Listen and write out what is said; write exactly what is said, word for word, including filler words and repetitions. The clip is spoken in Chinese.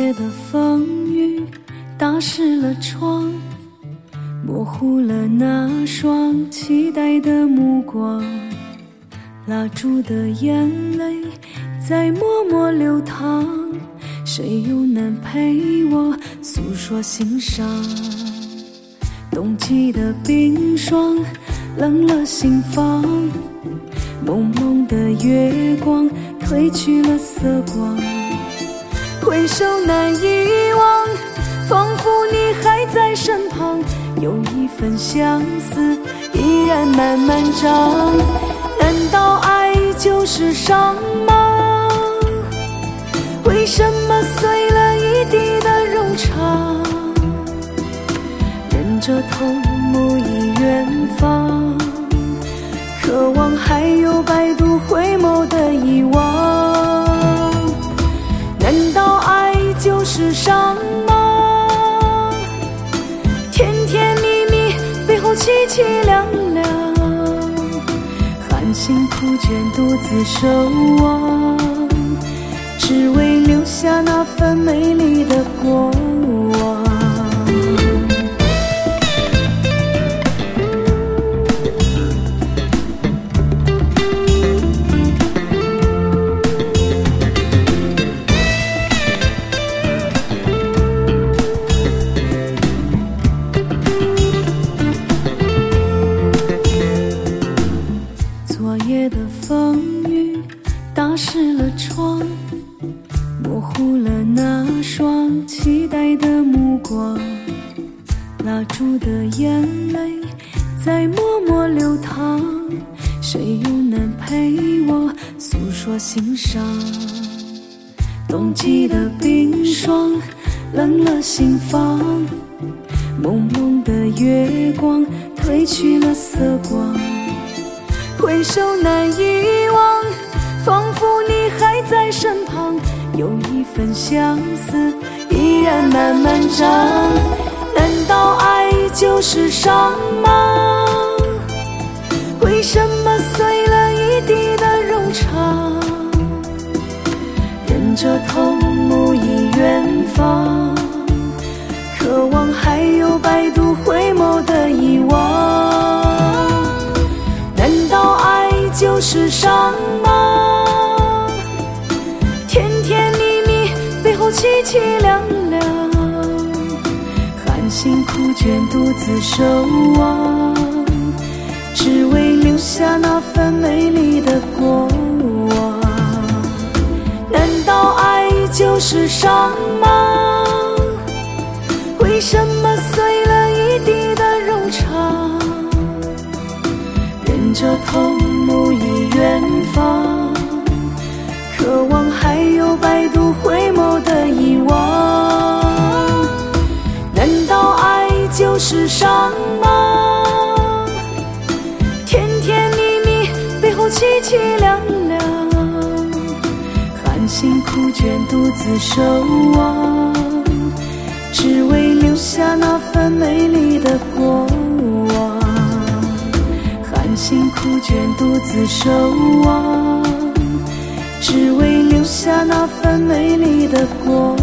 夜的风雨打湿了窗，模糊了那双期待的目光，蜡烛的眼泪在默默流淌，谁又能陪我诉说心伤？冬季的冰霜冷了心房，朦胧的月光褪去了色光，回首难遗忘，仿佛你还在身旁，有一份相思依然慢慢长。难道爱就是伤吗？为什么碎了一地的柔肠？忍着痛目忆远方，渴望还有百度回眸的遗忘。难道爱就是伤吗？甜甜蜜蜜背后凄凄凉凉，寒心苦倦独自守望，只为留下那份美丽的过往。昨夜的风雨打湿了窗，模糊了那双期待的目光，蜡烛的眼泪在默默流淌，谁又能陪我诉说心伤？冬季的冰霜冷了心房，朦胧的月光褪去了色光，回首难遗忘，仿佛你还在身旁，有一份相思依然慢慢长。难道爱就是伤吗？为什么碎了一地的柔肠？忍着痛目忆远方，渴望还有百度回眸的遗忘。难道爱就是伤吗？甜甜蜜蜜背后凄凄凉凉，寒心苦倦独自守望，只为留下那份美丽的过往。难道爱就是伤吗？为什么碎了一地的柔肠？忍着痛目忆远方，渴望还有百度回眸的遗忘。难道爱就是伤吗？甜甜蜜蜜背后凄凄凉凉，寒心苦倦独自守望，只为留下那份美丽的过往。寒心苦倦独自守望，只为留下那份美丽的过往。